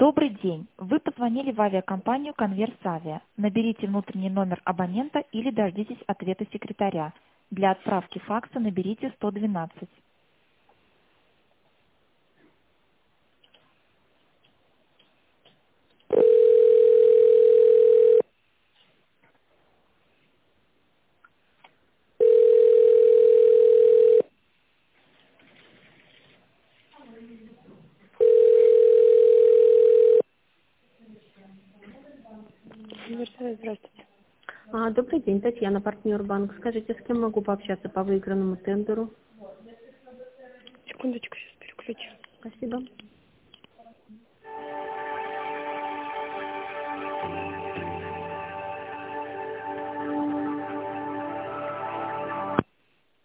Добрый день. Вы позвонили в авиакомпанию «Конверс-Авиа». Наберите внутренний номер абонента или дождитесь ответа секретаря. Для отправки факса наберите 112. Здравствуйте. Добрый день, Татьяна, партнер банк. Скажите, с кем могу пообщаться по выигранному тендеру? Секундочку, сейчас переключу. Спасибо.